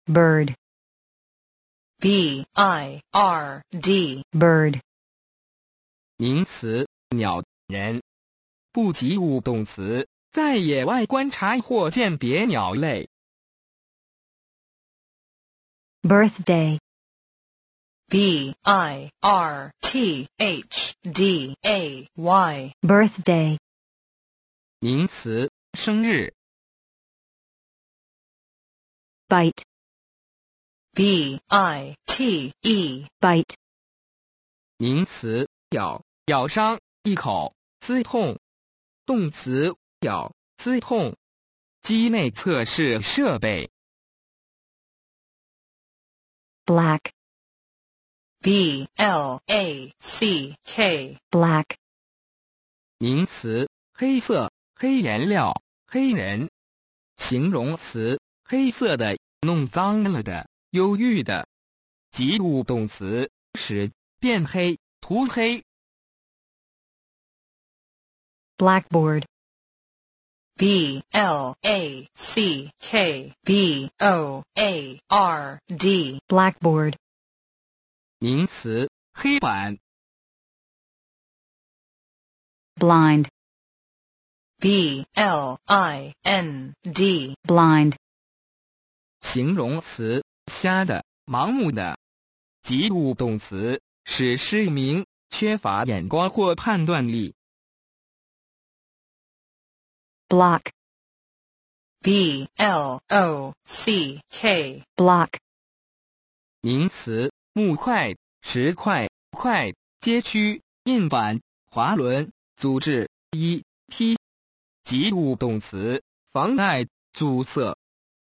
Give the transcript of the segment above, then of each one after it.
bird, B-I-R-D, bird, 名词，鸟人。不及物动词，在野外观察或鉴别鸟类。 birthday, B-I-R-T-H-D-A-Y, birthday, 名词，生日。 bite, B-I-T-E, bite, 名词，咬伤，一口，刺痛。动词，咬，刺痛。机内测试设备。 black, B-L-A-C-K, black, 名词，黑色，黑颜料，黑人。形容词，黑色的，弄脏了的，忧郁的。及物动词，使变黑，涂黑。 blackboard, B-L-A-C-K-B-O-A-R-D, blackboard, 名词，黑板。 blind, B-L-I-N-D, blind, 形容词，瞎的，盲目的。及物动词，使失明，缺乏眼光或判断力。 block, B-L-O-C-K, block, 名词，木块、石块、块、街区、印板、滑轮、组织、一批。及物动词，妨碍、阻塞。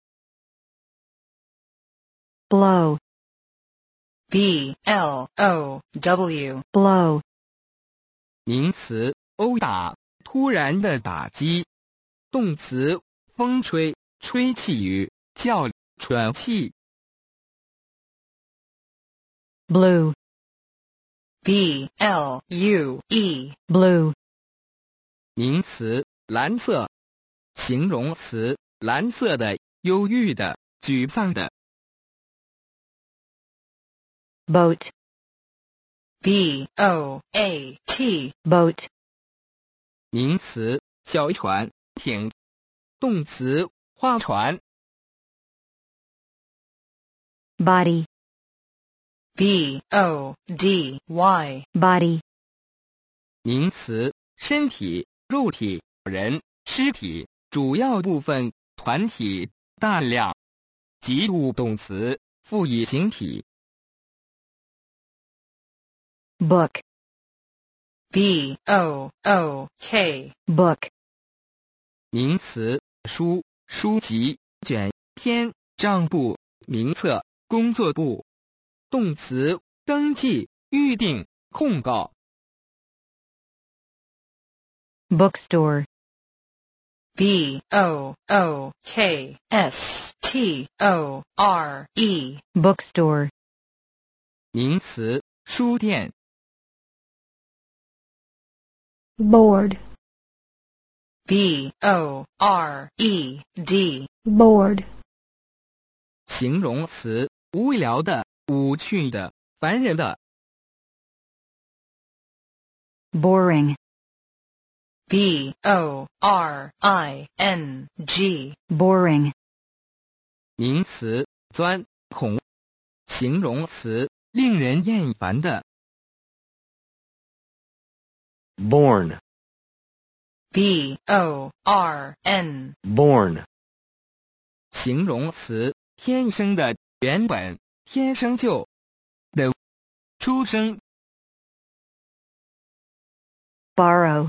blow, B-L-O-W, blow, 名词，殴打，突然的打击。动词，风吹，吹气雨，叫，喘气。 blue, B-L-U-E, blue, 名词，蓝色。形容词，蓝色的，忧郁的，沮丧的。 boat, B-O-A-T, boat, 名词，小船、艇。动词，划船。 body, B-O-D-Y, body, 名词，身体、肉体、人、尸体、主要部分、团体、大量。及物动词，赋予形体。 book, B-O-O-K, book, 名词，书、书籍、卷、篇、账簿、名册、工作簿。动词，登记、预定、控告。 bookstore, B-O-O-K-S-T-O-R-E, bookstore, 名词，书店。 board, B-O-R-E-D, board, 形容词，无聊的，无趣的，烦人的。 boring, B-O-R-I-N-G, boring, 名词，钻、孔。形容词，令人厌烦的。 born, B-O-R-N, born, 形容词，天生的，原本，天生就的，出生。 borrow,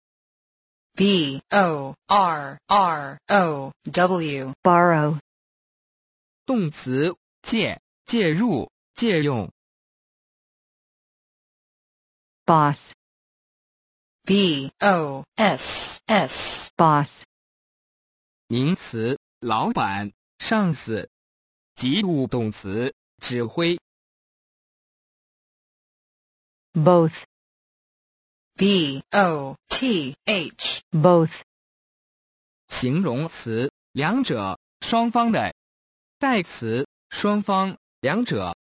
B-O-R-R-O-W, borrow, 动词，借、介入、借用。 boss, B-O-S-S, boss, 名词，老板、上司。及物动词，指挥。 both, B-O-T-H, both, 形容词，两者，双方的。代词， 双方，两者